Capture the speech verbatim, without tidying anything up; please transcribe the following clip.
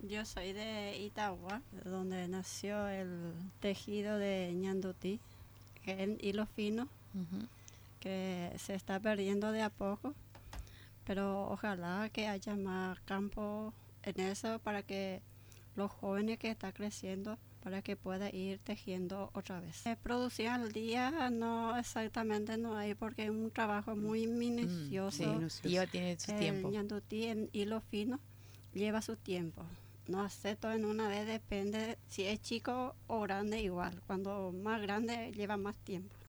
Yo soy de Itagua, donde nació el tejido de ñandutí, que es el hilo fino, uh-huh. que se está perdiendo de a poco, pero ojalá que haya más campo en eso para que los jóvenes que están creciendo, para que pueda ir tejiendo otra vez. Eh, producir al día no exactamente no hay, porque es un trabajo muy minucioso. Mm, sí, lleva, tiene su el tiempo. El ñandutí en hilo fino lleva su tiempo. No hacer todo en una vez, depende si es chico o grande igual. Cuando más grande lleva más tiempo.